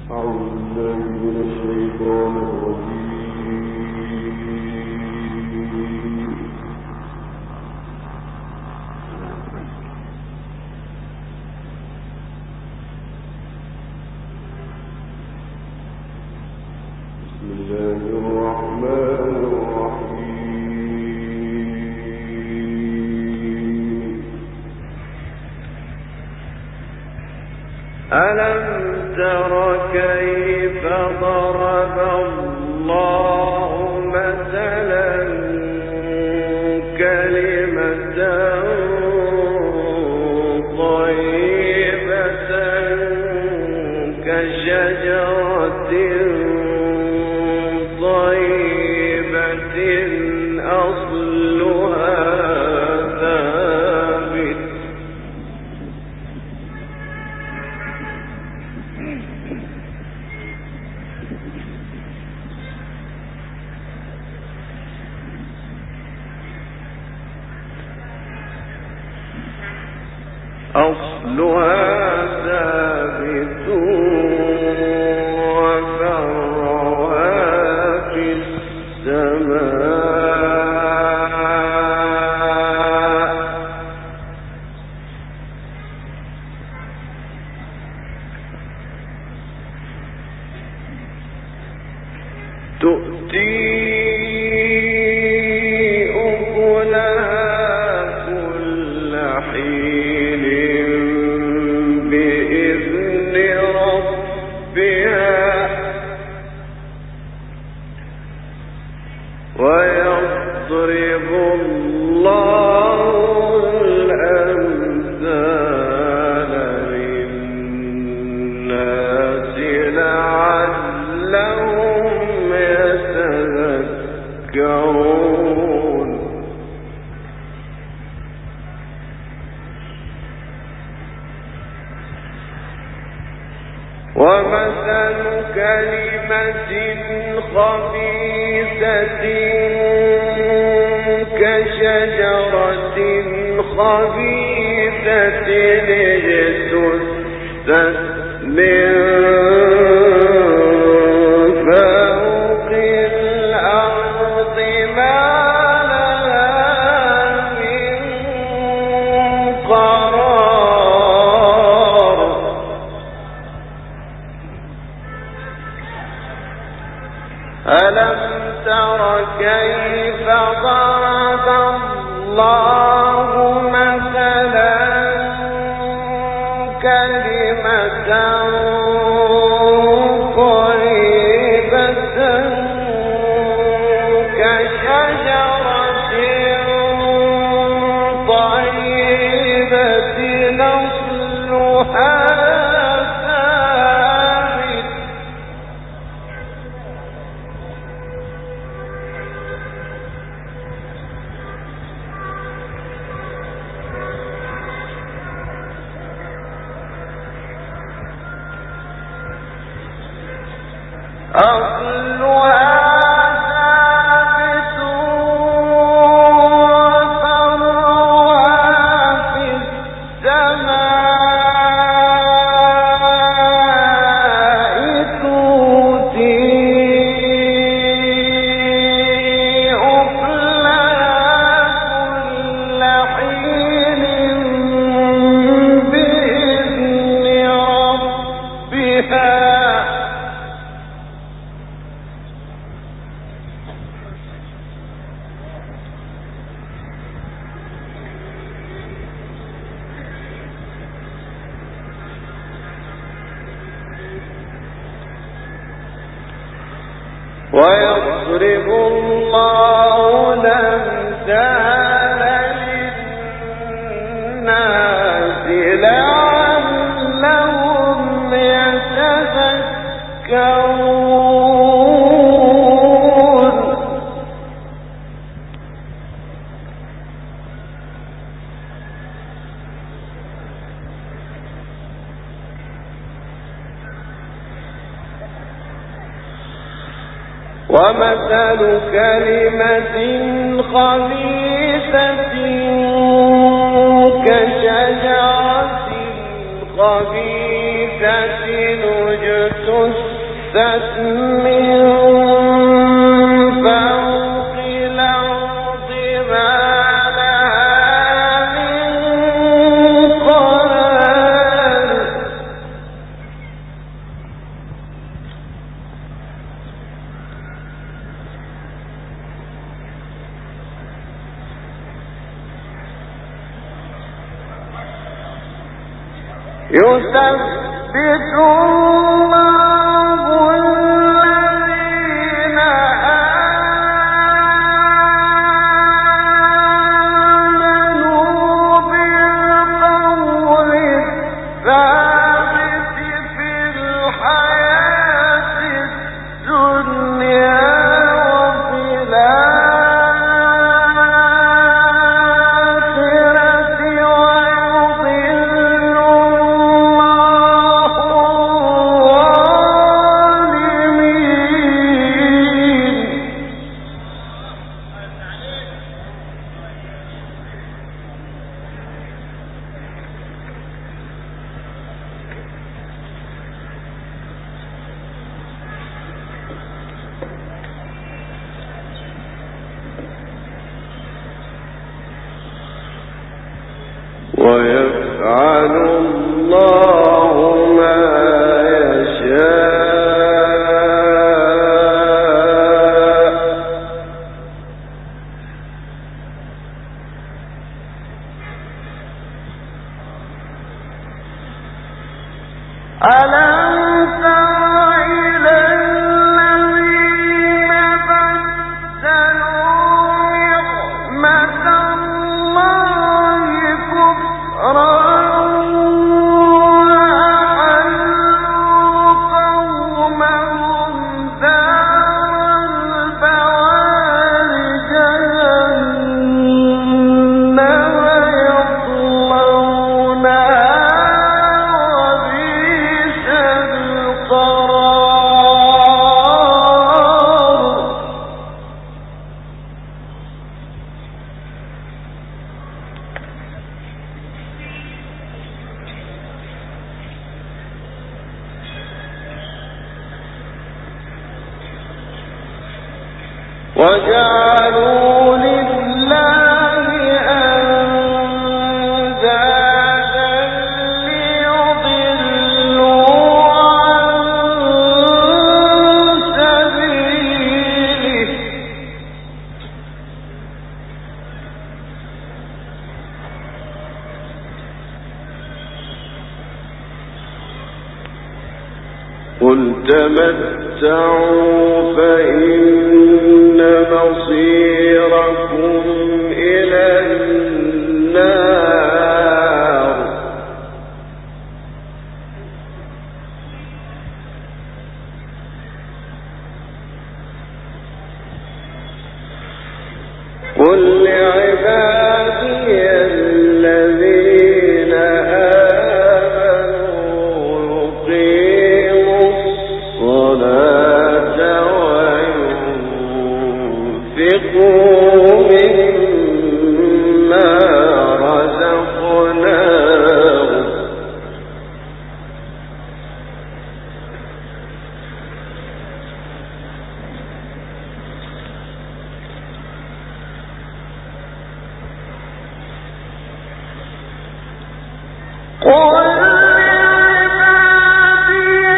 ألم تر كيف ضرب الله مثلا كلمة طيبة كشجرة طيبة أصلها ثابت وفرعها في السماء تؤتي أكلها كل حين بإذن ربها ويضرب الله الأمثال للناس لعلهم يتذكرون ومثل كلمة خبيثة كشجرة خبيثة اجتثت من فوق الأرض ما لها من قرار ألم تر كيف ضرب الله مثلا كلمة طيبة كشجرة طيبة أصلها ثابت أصلها ثابت وفرعها في السماء تؤتي أكلها كل حين بإذن ربها ويضرب الله الأمثال للناس لعلهم يتذكرون ومثل كلمة خبيثة كشجرة خبيثة اجتثت بست من فوق الأرض ما لها من قرار يثبت الله الذين آمنوا بالقول الثابت في الحياة الدنيا وفي الآخرة ويضل الله ويفعل الله ما يشاء ألم تر إلى الذين بدلوا نعمة الله كفرا وأحلوا قومهم دار البوار جهنم يصلونها وبئس القرار وجعلوا لله أندادا ليضلوا عن سبيله قل تمتعوا فإن مصيركم إلى النار قل لعبادي الذين آمنوا يقيموا الصلاة وينفقوا مما رزقناهم قل لعبادي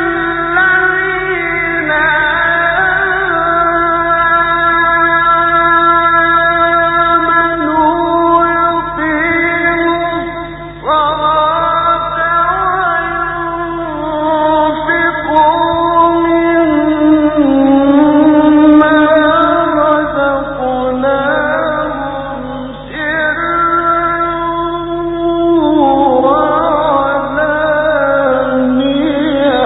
الذين آمنوا يقيموا الصلاة وينفقوا مما رزقناهم سرا وعلانية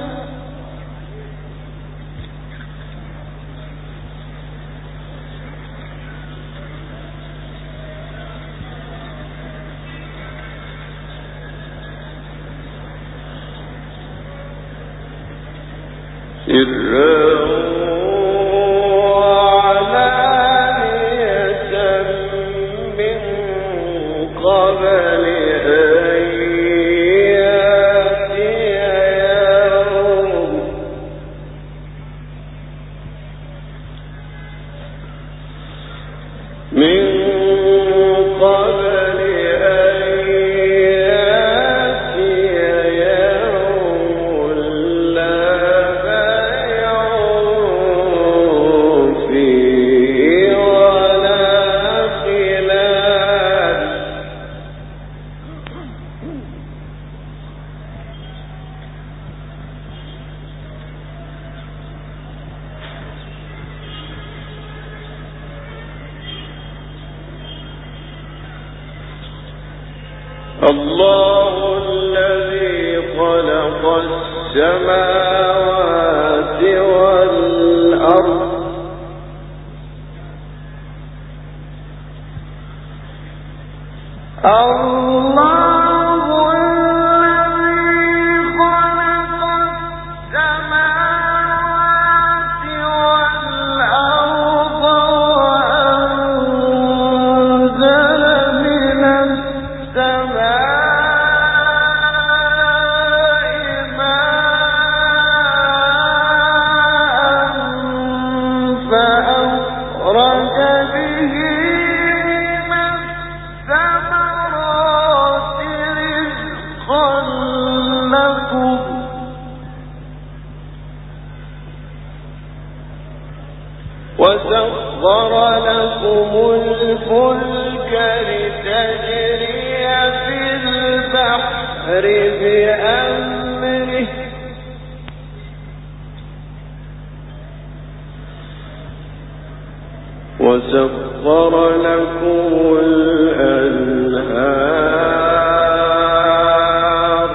من قبل أن يأتي يوم الله الذي خلق السماوات والأرض وسخر لكم الفلك لتجري في البحر بأمره وسخر لكم الأنهار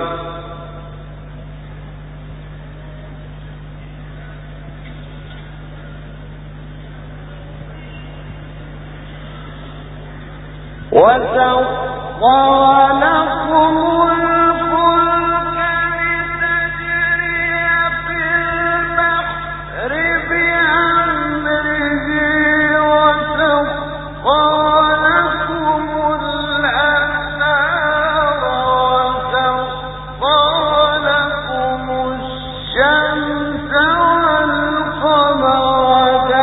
وسخر لكم الفلك لتجري في البحر بأمره وسخر لكم الأنهار وسخر لكم الشمس والقمر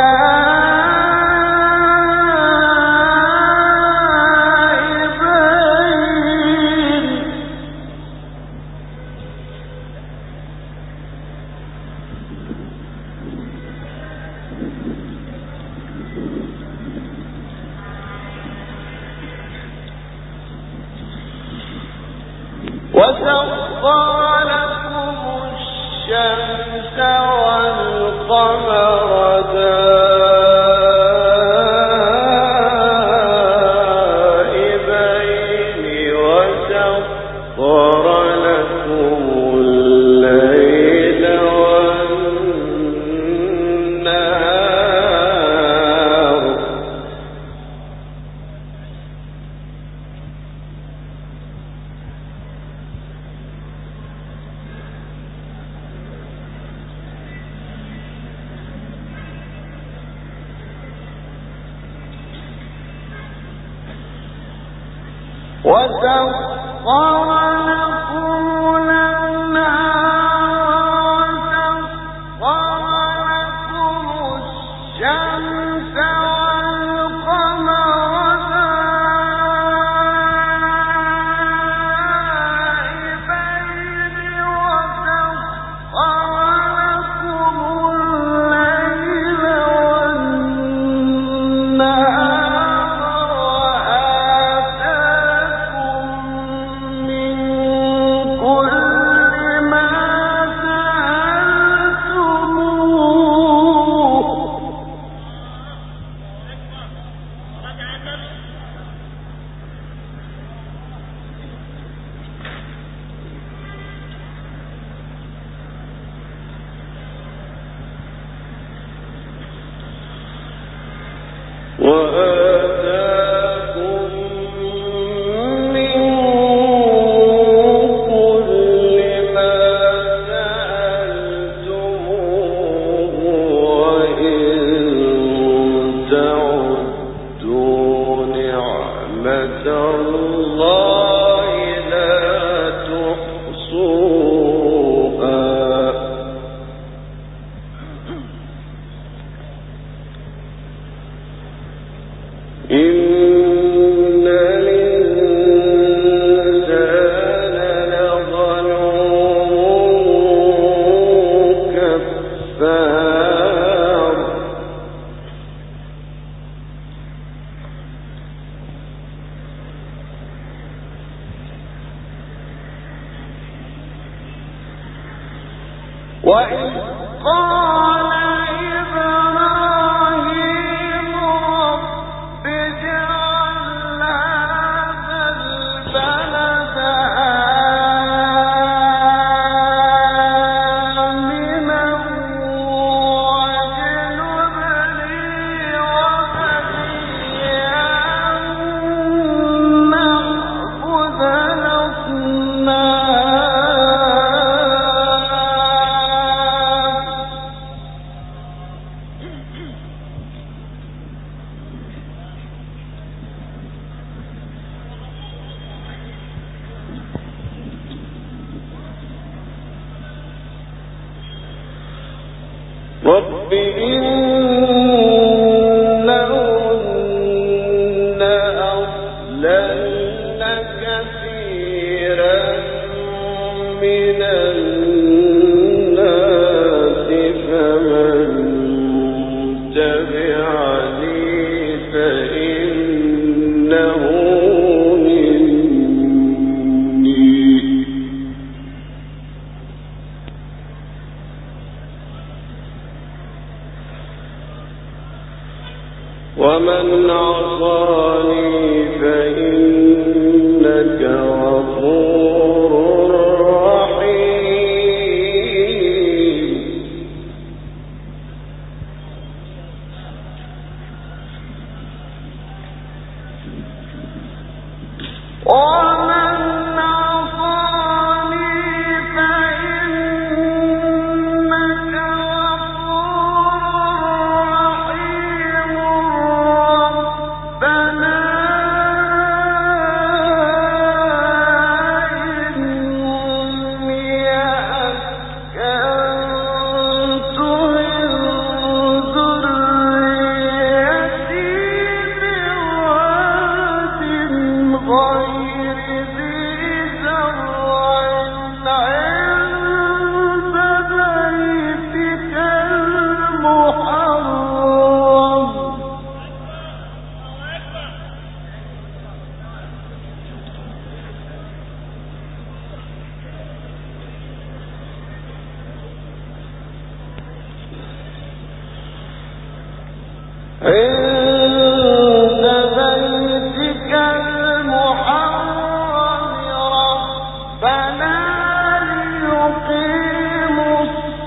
وسخر لكم الشمس والقمر دائبين وسخر لكم الليل والنهار وسخر لكم الأنهار وسخر لكم الشمس والقمر دائبين وسخر لكم الليل وآتاكم من كل ما سألتموه وإن تعدوا نعمة الله لا تحصوها إن الإنسان لظلوم كفار وإذ قال إبراهيم رب اجعل هذا البلد رب إنهن أضللن كثيرا من الناس فمن تبعني فإنه ومن عصاني فإنك غفور رحيم عند بيتك المحرم ربنا ليقيموا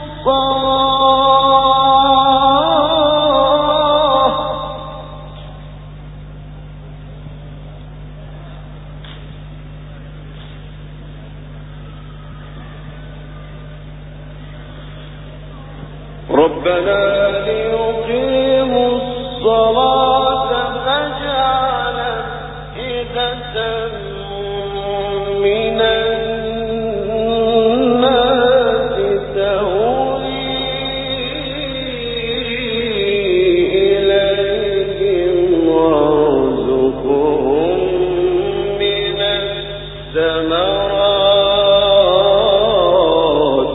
الصلاة الصلاة فاجعل أفئدة من الناس تهوي إليهم وارزقهم من الثمرات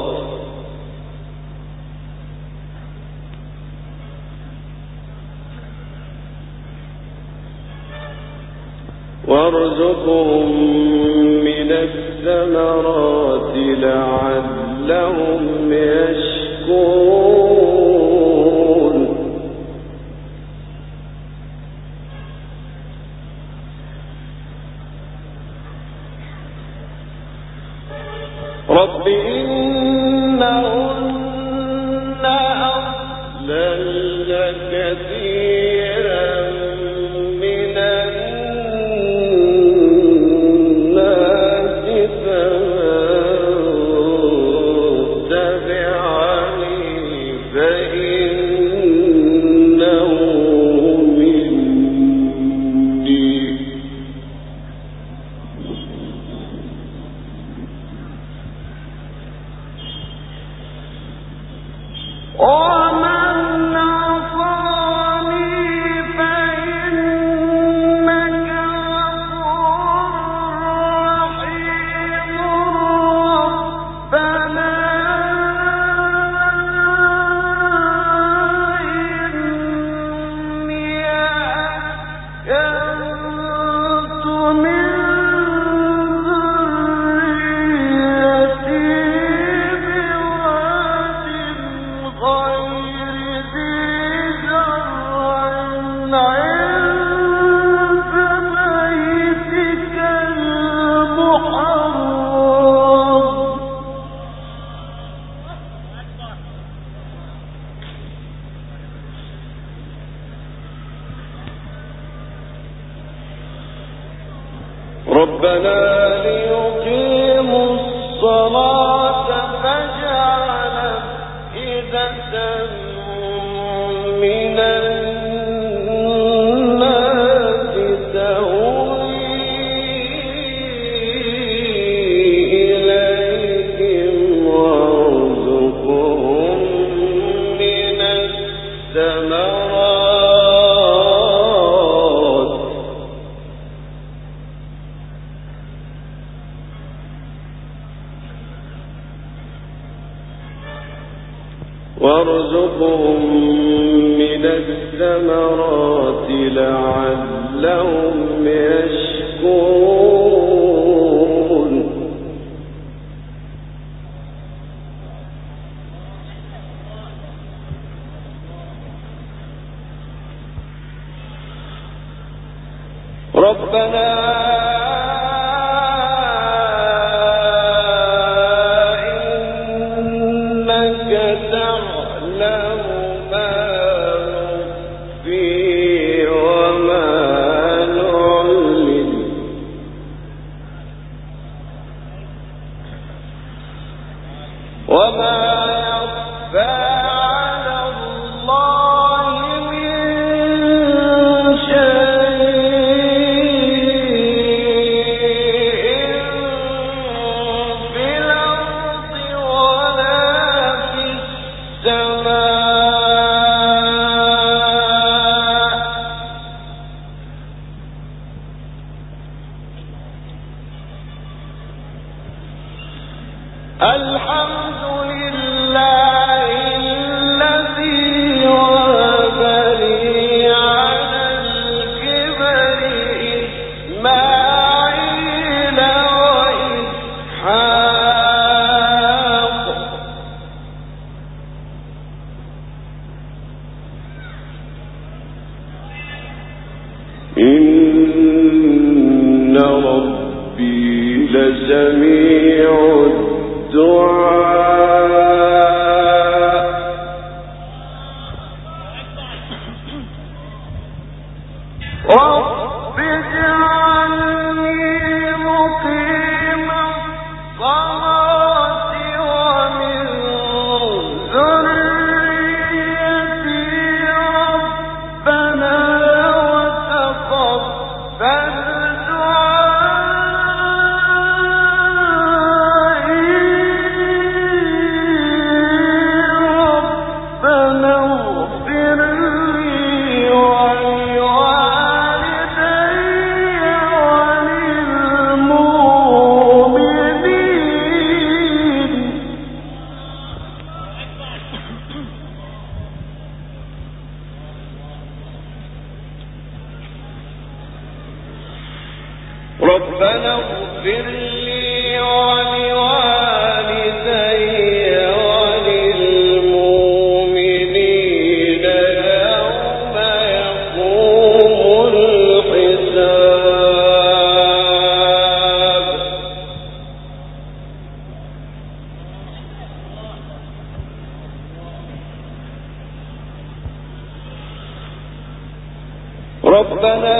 لعلهم يشكرون رب إنهن أضللن كثيرا من الناس فمن تبعني فإنه مني ومن عصاني فإنك غفور رحيم ربنا إني أسكنت من ذريتي بواد غير ذي زرع عند بيتك المحرم ربنا ليقيموا الصلاة فاجعل أفئدة من الناس تهوي إليهم وارزقهم من وارزقهم من الثمرات لعلهم يشكرون ربنا الحمد لله الذي وهب لي على الكبر إسماعيل وإسحاق إن ربي لسميع رب اجعلني مقيم الصلاة ومن ذريتي ربنا وتقبل ربنا اغفر لي ولوالدي وللمؤمنين يوم يقوم الحساب ربنا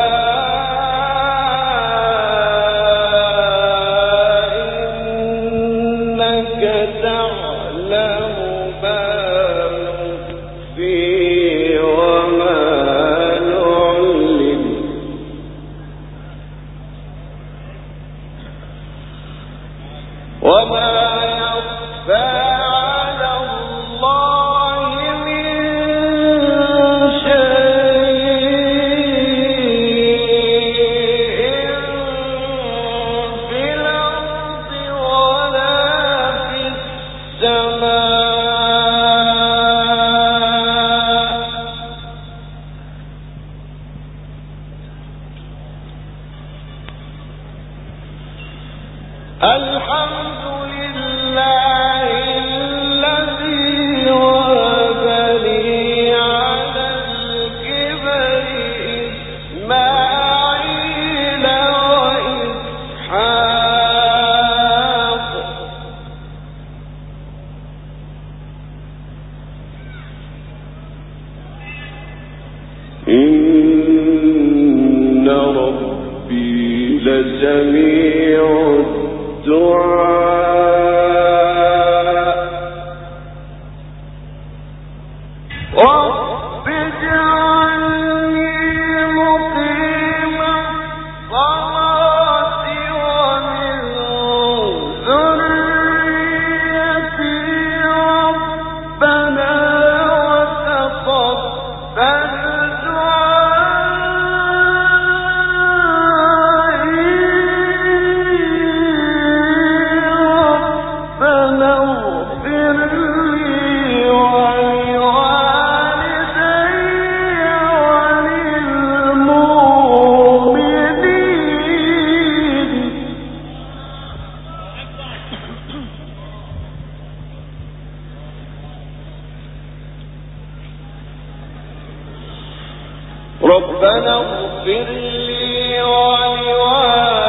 وما يخفى على الله من شيء في الأرض ولا في السماء الحمد لله الذي وهب لي على الكبر إسماعيل وإسحاق إن ربي لسميع رب اجعلني مقيم الصلاة ومن ذريتي ربنا وتقبل دعائي ربنا اغفر لي ولوالدي